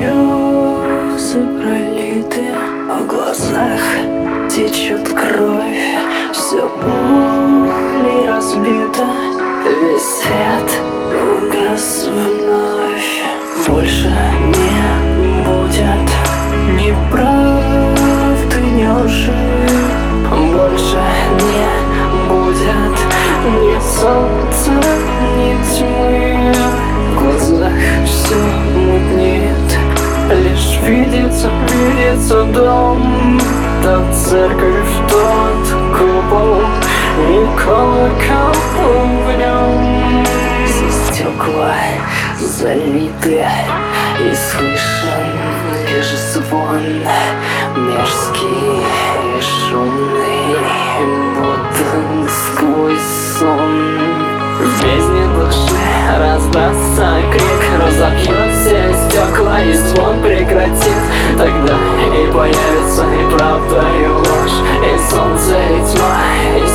Слезы пролиты, а в глазах течет кровь. Все более разбито, весь свет угас вновь. Больше не будет ни правды, ни лжи. Больше не будет ни солнца, ни тьмы. В глазах все мутнеет, лишь видится дом. Та церковь, тот купол и колокол в нем. Все стекла залиты и слышен лишь звон мерзкий и шумный, будто сквозь сон. В бездне души раздастся крик, разобьет все стекла и звон прекратит. Тогда и появится и правда, и ложь, и солнце, и тьма, и